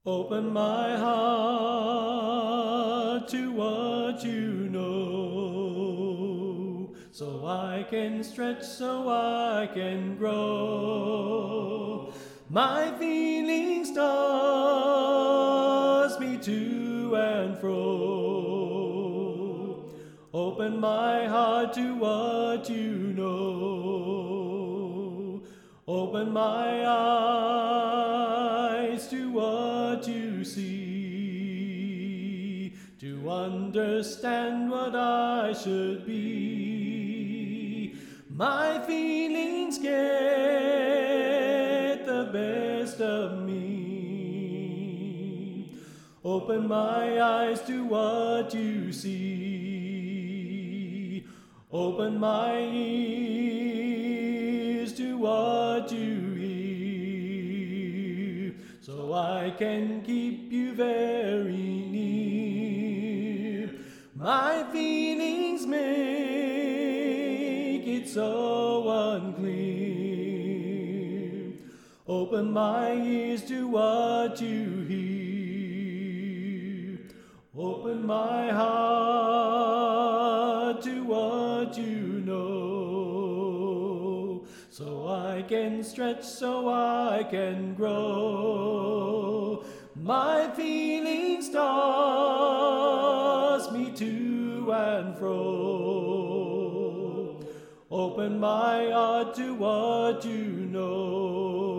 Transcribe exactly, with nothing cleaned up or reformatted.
Open my heart to what you know, so I can stretch, so I can grow. My feelings toss me to and fro. Open my heart to what you know. Open my eyes to what you see, to understand what I should be. My feelings get the best of me. Open my eyes to what you see. Open my ears to what you hear, so I can keep you very near. My feelings make it so unclear. Open my ears to what you hear. Open my heart to what you know, so I can stretch, so I can grow. My feelings toss me to and fro. Open my heart to what you know.